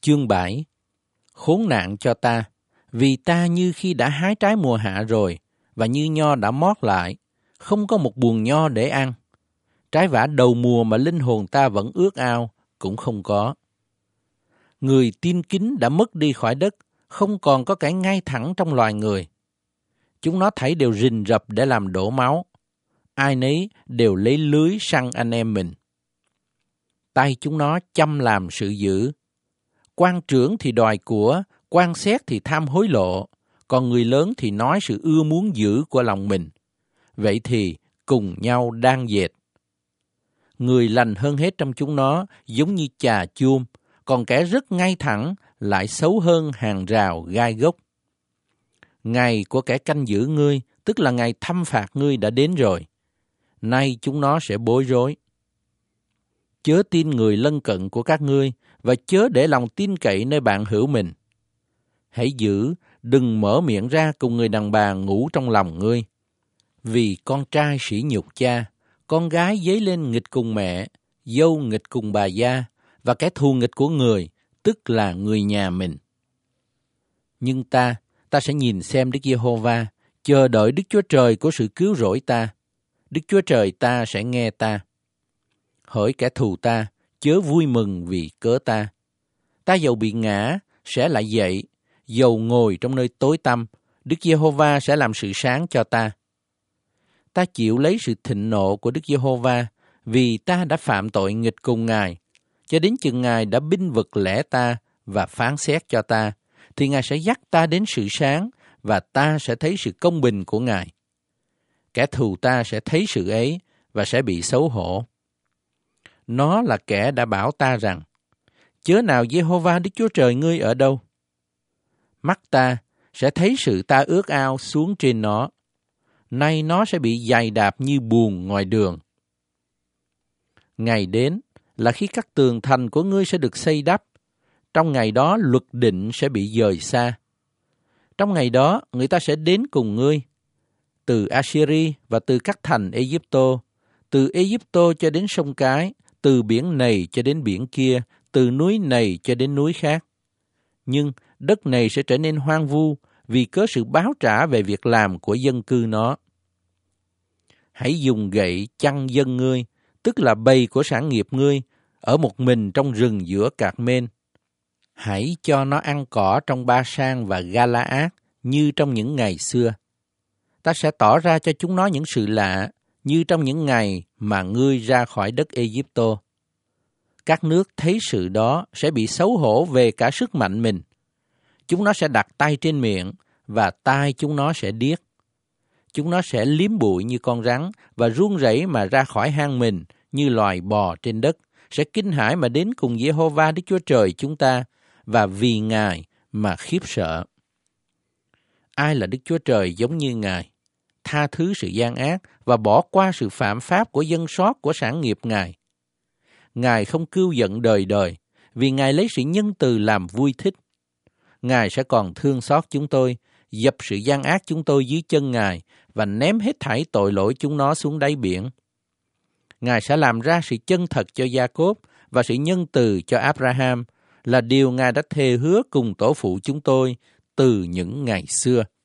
Chương 7. Khốn nạn cho ta, vì ta như khi đã hái trái mùa hạ rồi, và như nho đã mót lại, không có một buồng nho để ăn. Trái vả đầu mùa mà linh hồn ta vẫn ước ao, cũng không có. Người tin kính đã mất đi khỏi đất, không còn có cái ngay thẳng trong loài người. Chúng nó thảy đều rình rập để làm đổ máu. Ai nấy đều lấy lưới săn anh em mình. Tay chúng nó chăm làm sự dữ. Quan trưởng thì đòi của, quan xét thì tham hối lộ, còn người lớn thì nói sự ưa muốn dữ của lòng mình. Vậy thì cùng nhau đan dệt. Người lành hơn hết trong chúng nó giống như chà chuông, còn kẻ rất ngay thẳng lại xấu hơn hàng rào gai gốc. Ngày của kẻ canh giữ ngươi, tức là ngày thăm phạt ngươi đã đến rồi. Nay chúng nó sẽ bối rối. Chớ tin người lân cận của các ngươi, và chớ để lòng tin cậy nơi bạn hữu mình. Hãy giữ, đừng mở miệng ra cùng người đàn bà ngủ trong lòng ngươi. Vì con trai sỉ nhục cha, con gái dấy lên nghịch cùng mẹ, dâu nghịch cùng bà gia, và kẻ thù nghịch của người, tức là người nhà mình. Nhưng ta sẽ nhìn xem Đức Giê-hô-va, chờ đợi Đức Chúa Trời của sự cứu rỗi ta. Đức Chúa Trời ta sẽ nghe ta. Hỡi kẻ thù ta, chớ vui mừng vì cớ ta. Ta dầu bị ngã, sẽ lại dậy, dầu ngồi trong nơi tối tăm, Đức Giê-hô-va sẽ làm sự sáng cho ta. Ta chịu lấy sự thịnh nộ của Đức Giê-hô-va, vì ta đã phạm tội nghịch cùng Ngài, cho đến chừng Ngài đã binh vực lẽ ta và phán xét cho ta, thì Ngài sẽ dắt ta đến sự sáng, và ta sẽ thấy sự công bình của Ngài. Kẻ thù ta sẽ thấy sự ấy, và sẽ bị xấu hổ. Nó là kẻ đã bảo ta rằng, chớ nào Giê-hô-va Đức Chúa Trời ngươi ở đâu? Mắt ta sẽ thấy sự ta ước ao xuống trên nó. Nay nó sẽ bị giày đạp như buồng ngoài đường. Ngày đến là khi các tường thành của ngươi sẽ được xây đắp. Trong ngày đó luật định sẽ bị dời xa. Trong ngày đó người ta sẽ đến cùng ngươi. Từ Assyri và từ các thành Egypto, từ Egypto cho đến sông Cái, từ biển này cho đến biển kia, từ núi này cho đến núi khác. Nhưng đất này sẽ trở nên hoang vu vì cớ sự báo trả về việc làm của dân cư nó. Hãy dùng gậy chăn dân ngươi, tức là bầy của sản nghiệp ngươi, ở một mình trong rừng giữa Cạc-mên. Hãy cho nó ăn cỏ trong Ba-san và Ga-la-át như trong những ngày xưa. Ta sẽ tỏ ra cho chúng nó những sự lạ, như trong những ngày mà ngươi ra khỏi đất Ê-dípto. Các nước thấy sự đó sẽ bị xấu hổ về cả sức mạnh mình. Chúng nó sẽ đặt tay trên miệng, và tai chúng nó sẽ điếc. Chúng nó sẽ liếm bụi như con rắn, và run rẩy mà ra khỏi hang mình như loài bò trên đất, sẽ kinh hãi mà đến cùng Giê-hô-va Đức Chúa Trời chúng ta, và vì Ngài mà khiếp sợ. Ai là Đức Chúa Trời giống như Ngài, tha thứ sự gian ác và bỏ qua sự phạm pháp của dân sót của sản nghiệp Ngài. Ngài không cưu giận đời đời, vì Ngài lấy sự nhân từ làm vui thích. Ngài sẽ còn thương xót chúng tôi, dập sự gian ác chúng tôi dưới chân Ngài và ném hết thảy tội lỗi chúng nó xuống đáy biển. Ngài sẽ làm ra sự chân thật cho Gia-cốp và sự nhân từ cho Abraham, là điều Ngài đã thề hứa cùng tổ phụ chúng tôi từ những ngày xưa.